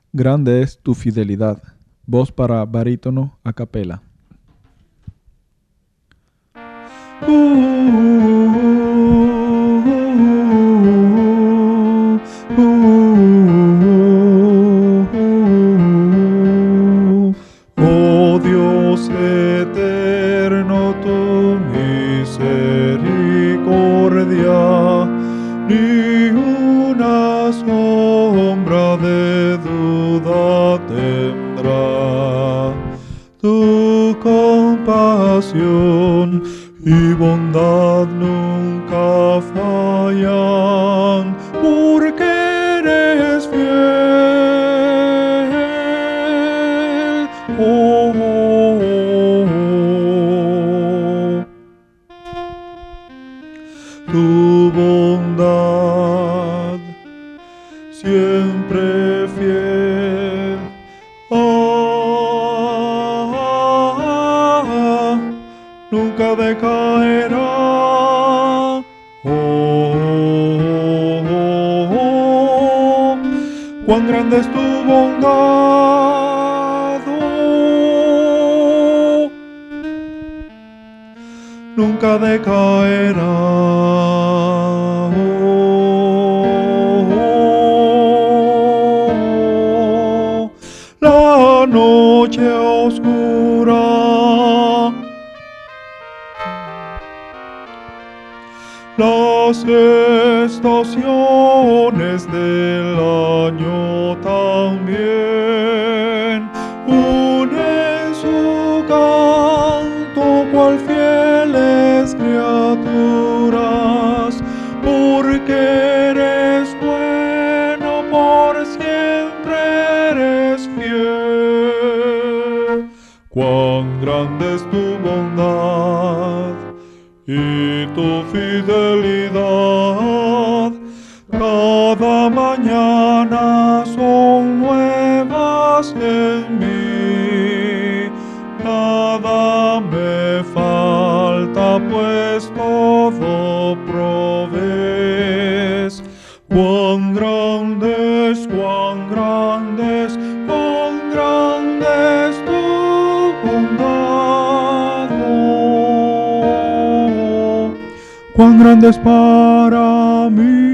Grande es tu fidelidad. Voz para barítono a capela. Oh Dios eterno, tu misericordia, ni una sombra de duda tendrá. Tu compasión y bondad nunca fallan, porque eres fiel. Oh, oh, oh, oh. Tu bondad siempre fiel. Nunca decaerá. Cuán grande es tu bondad. Nunca decaerá. La noche oscura, las estaciones del año también unen su canto cual fieles criaturas, porque eres bueno, por siempre eres fiel. Cuán grande es tu bondad y tu fidelidad, cada mañana son nuevas en mí. Nada me falta, pues todo provees. Cuán grandes, cuán grandes, cuán grandes tu bondad. Cuán grande es para mí.